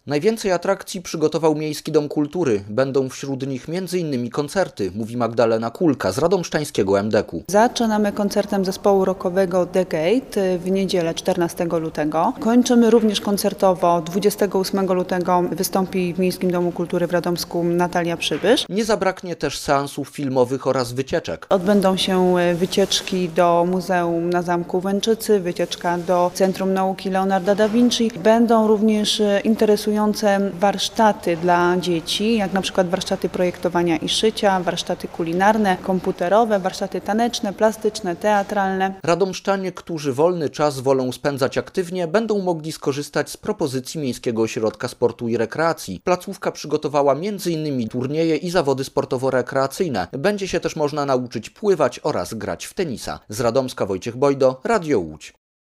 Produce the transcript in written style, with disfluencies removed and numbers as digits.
Najwięcej atrakcji przygotował Miejski Dom Kultury. Będą wśród nich m.in. koncerty, mówi Magdalena Kulka z radomszczańskiego MDK-u. Zaczynamy koncertem zespołu rockowego The Gate w niedzielę 14 lutego. Kończymy również koncertowo 28 lutego wystąpi w Miejskim Domu Kultury w Radomsku Natalia Przybysz. Nie zabraknie też seansów filmowych oraz wycieczek. Odbędą się wycieczki do Muzeum na Zamku Łęczycy, wycieczka do Centrum Nauki Leonarda da Vinci. Będą również interesujące warsztaty dla dzieci, jak na przykład warsztaty projektowania i szycia, warsztaty kulinarne, komputerowe, warsztaty taneczne, plastyczne, teatralne. Radomszczanie, którzy wolny czas wolą spędzać aktywnie, będą mogli skorzystać z propozycji Miejskiego Ośrodka Sportu i Rekreacji. Placówka przygotowała m.in. turnieje i zawody sportowo-rekreacyjne. Będzie się też można nauczyć pływać oraz grać w tenisa. Z Radomska Wojciech Bojdo, Radio Łódź.